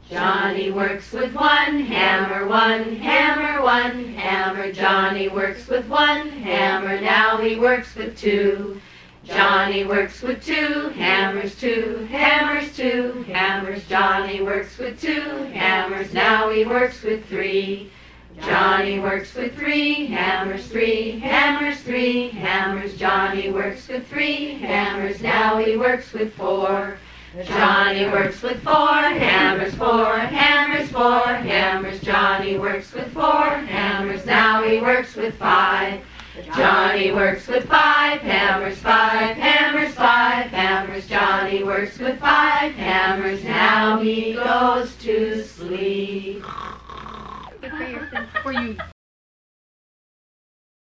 Johnny works with one hammer, one hammer, one hammer. Johnny works with one hammer, now he works with two. Johnny works with two hammers, two hammers, two hammers. Johnny works with two hammers, now he works with three. Johnny works with three hammers, three hammers, three hammers. Johnny works with three hammers, now he works with four. Johnny works with four hammers, four hammers, four hammers. Johnny works with four hammers, now he works with five. Johnny works with five hammers, five hammers, five hammers. Johnny works with five hammers, now he goes to sleep. Before you